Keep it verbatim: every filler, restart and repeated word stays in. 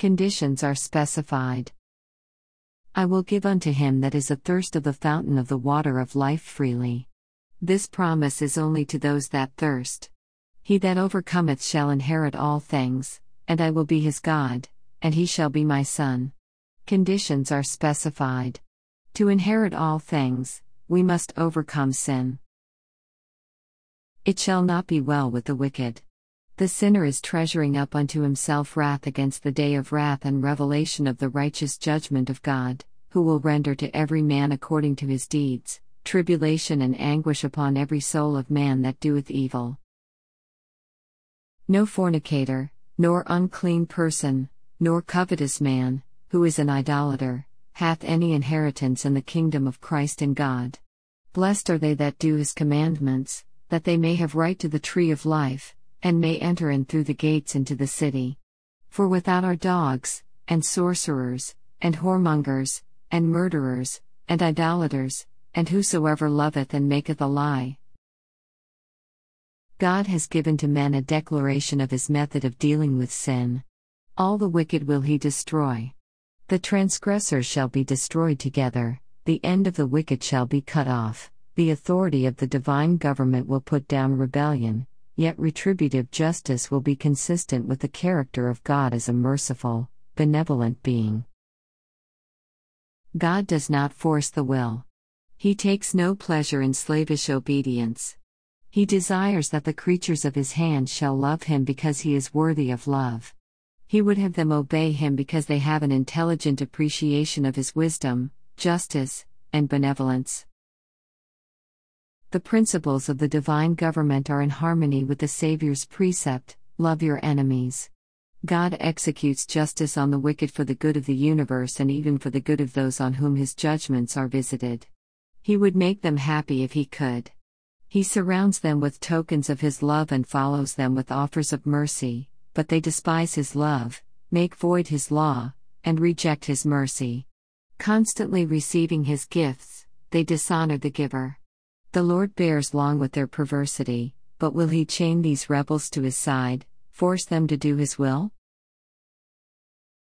Conditions are specified. I will give unto him that is athirst of the fountain of the water of life freely. This promise is only to those that thirst. He that overcometh shall inherit all things, and I will be his God, and he shall be my son. Conditions are specified. To inherit all things, we must overcome sin. It shall not be well with the wicked. The sinner is treasuring up unto himself wrath against the day of wrath and revelation of the righteous judgment of God, who will render to every man according to his deeds, tribulation and anguish upon every soul of man that doeth evil. No fornicator, nor unclean person, nor covetous man, who is an idolater, hath any inheritance in the kingdom of Christ and God. Blessed are they that do his commandments, that they may have right to the tree of life, and may enter in through the gates into the city. For without are dogs, and sorcerers, and whoremongers, and murderers, and idolaters, and whosoever loveth and maketh a lie. God has given to men a declaration of his method of dealing with sin. All the wicked will he destroy. The transgressors shall be destroyed together, the end of the wicked shall be cut off, the authority of the divine government will put down rebellion, yet retributive justice will be consistent with the character of God as a merciful, benevolent being. God does not force the will. He takes no pleasure in slavish obedience. He desires that the creatures of his hand shall love him because he is worthy of love. He would have them obey him because they have an intelligent appreciation of his wisdom, justice, and benevolence. The principles of the divine government are in harmony with the Savior's precept, love your enemies. God executes justice on the wicked for the good of the universe and even for the good of those on whom his judgments are visited. He would make them happy if he could. He surrounds them with tokens of his love and follows them with offers of mercy, but they despise his love, make void his law, and reject his mercy. Constantly receiving his gifts, they dishonor the giver. The Lord bears long with their perversity, but will he chain these rebels to his side, force them to do his will?